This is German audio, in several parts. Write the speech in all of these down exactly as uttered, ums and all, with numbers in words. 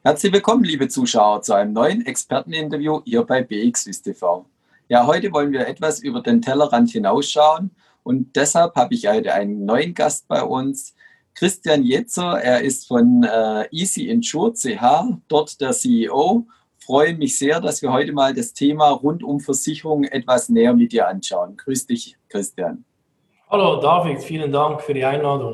Herzlich willkommen, liebe Zuschauer, zu einem neuen Experteninterview hier bei B X W I S T V. Ja, heute wollen wir etwas über den Tellerrand hinausschauen und deshalb habe ich heute einen neuen Gast bei uns, Christian Jetzer. Er ist von äh, Easy Insure C H, dort der C E O. Freue mich sehr, dass wir heute mal das Thema rund um Versicherungen etwas näher mit dir anschauen. Grüß dich, Christian. Hallo David, vielen Dank für die Einladung.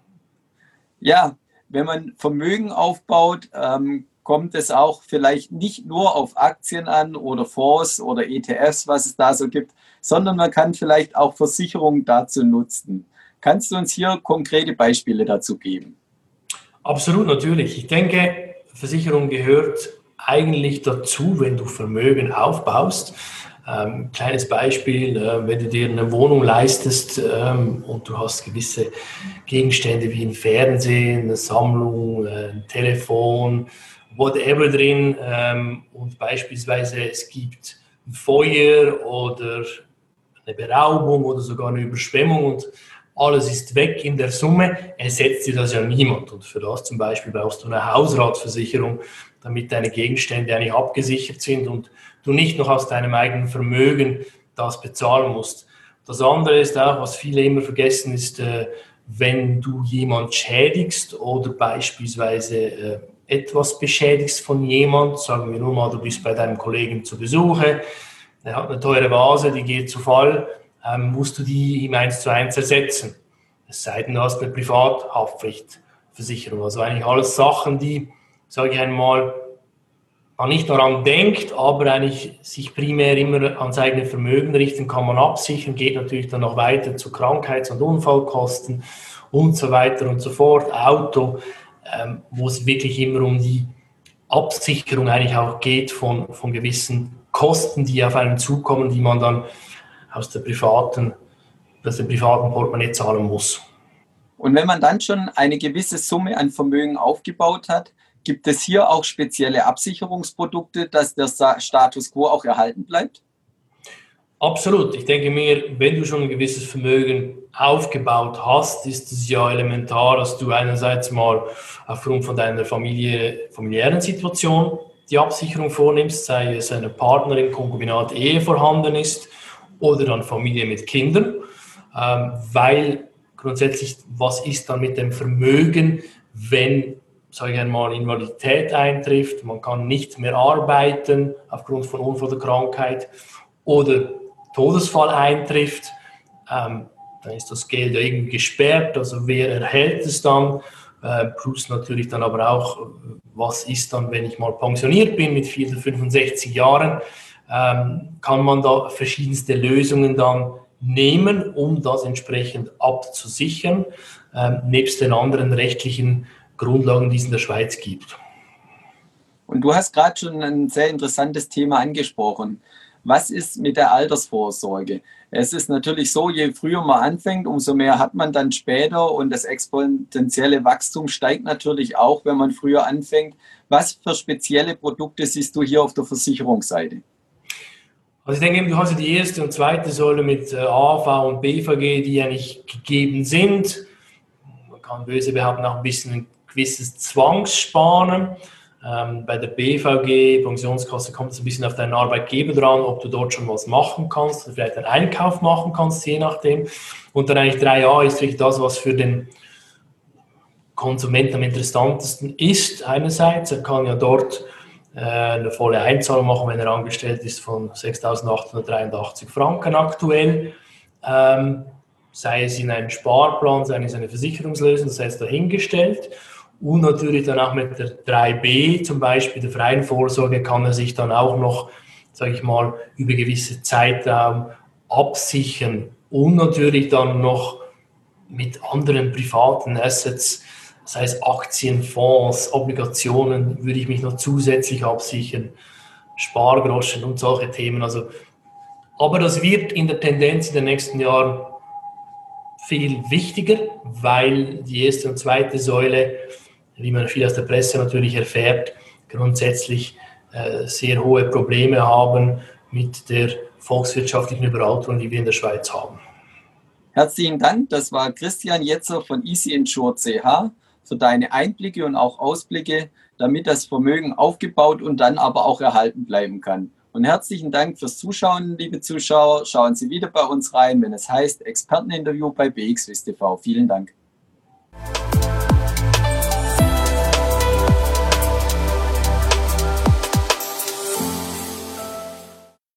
Ja, wenn man Vermögen aufbaut, ähm, kommt es auch vielleicht nicht nur auf Aktien an oder Fonds oder E T Fs, was es da so gibt, sondern man kann vielleicht auch Versicherungen dazu nutzen. Kannst du uns hier konkrete Beispiele dazu geben? Absolut, natürlich. Ich denke, Versicherung gehört eigentlich dazu, wenn du Vermögen aufbaust. Ähm, kleines Beispiel, äh, wenn du dir eine Wohnung leistest ähm, und du hast gewisse Gegenstände wie ein Fernsehen, eine Sammlung, äh, ein Telefon, whatever drin ähm, und beispielsweise es gibt ein Feuer oder eine Beraubung oder sogar eine Überschwemmung und alles ist weg in der Summe, ersetzt dir das ja niemand. Und für das zum Beispiel brauchst du eine Hausratsversicherung, damit deine Gegenstände eigentlich abgesichert sind und du nicht noch aus deinem eigenen Vermögen das bezahlen musst. Das andere ist auch, was viele immer vergessen, ist, wenn du jemanden schädigst oder beispielsweise etwas beschädigst von jemand, sagen wir nur mal, du bist bei deinem Kollegen zu Besuche, er hat eine teure Vase, die geht zu Fall, ähm, musst du die ihm eins zu eins ersetzen. Es sei denn, du hast eine Privathaftpflichtversicherung. Also eigentlich alles Sachen, die, sage ich einmal, man nicht daran denkt, aber eigentlich sich primär immer ans eigene Vermögen richten, kann man absichern, geht natürlich dann noch weiter zu Krankheits- und Unfallkosten und so weiter und so fort, Auto, ähm, wo es wirklich immer um die Absicherung eigentlich auch geht von, von gewissen Kosten, die auf einen zukommen, die man dann aus der privaten, aus dem privaten Portemonnaie zahlen muss. Und wenn man dann schon eine gewisse Summe an Vermögen aufgebaut hat, gibt es hier auch spezielle Absicherungsprodukte, dass der Status quo auch erhalten bleibt? Absolut. Ich denke mir, wenn du schon ein gewisses Vermögen aufgebaut hast, ist es ja elementar, dass du einerseits mal aufgrund von deiner Familie, familiären Situation die Absicherung vornimmst, sei es eine Partnerin, Konkubinat, Ehe vorhanden ist oder dann Familie mit Kindern, ähm, weil grundsätzlich, was ist dann mit dem Vermögen, wenn, sage ich einmal, Invalidität eintrifft, man kann nicht mehr arbeiten aufgrund von Unfall oder Krankheit oder Todesfall eintrifft, ähm, dann ist das Geld irgendwie gesperrt, also wer erhält es dann, äh, plus natürlich dann aber auch, was ist dann, wenn ich mal pensioniert bin mit fünfundsechzig Jahren, ähm, kann man da verschiedenste Lösungen dann nehmen, um das entsprechend abzusichern, ähm, nebst den anderen rechtlichen Grundlagen, die es in der Schweiz gibt. Und du hast gerade schon ein sehr interessantes Thema angesprochen. Was ist mit der Altersvorsorge? Es ist natürlich so, je früher man anfängt, umso mehr hat man dann später und das exponentielle Wachstum steigt natürlich auch, wenn man früher anfängt. Was für spezielle Produkte siehst du hier auf der Versicherungsseite? Also ich denke, du hast ja die erste und zweite Säule mit A V und B V G, die ja nicht gegeben sind. Man kann böse behaupten, auch ein bisschen ein gewisses Zwangssparen. Ähm, bei der B V G, Pensionskasse, kommt es ein bisschen auf deinen Arbeitgeber dran, ob du dort schon was machen kannst, oder vielleicht einen Einkauf machen kannst, je nachdem. Und dann eigentlich drei a ist wirklich das, was für den Konsumenten am interessantesten ist. Einerseits, er kann ja dort äh, eine volle Einzahlung machen, wenn er angestellt ist, von sechstausendachthundertdreiundachtzig Franken aktuell. Ähm, sei es in einem Sparplan, sei es eine Versicherungslösung, das heißt dahingestellt. Und natürlich dann auch mit der drei b, zum Beispiel der freien Vorsorge, kann er sich dann auch noch, sage ich mal, über gewisse Zeitraum absichern. Und natürlich dann noch mit anderen privaten Assets, das heißt Aktien, Fonds, Obligationen, würde ich mich noch zusätzlich absichern, Spargroschen und solche Themen. Also, aber das wird in der Tendenz in den nächsten Jahren viel wichtiger, weil die erste und zweite Säule, wie man viel aus der Presse natürlich erfährt, grundsätzlich äh, sehr hohe Probleme haben mit der volkswirtschaftlichen Überalterung, die wir in der Schweiz haben. Herzlichen Dank, das war Christian Jetzer von Easy Insure C H. für deine Einblicke und auch Ausblicke, damit das Vermögen aufgebaut und dann aber auch erhalten bleiben kann. Und herzlichen Dank fürs Zuschauen, liebe Zuschauer. Schauen Sie wieder bei uns rein, wenn es heißt Experteninterview bei B X W I S T V. Vielen Dank.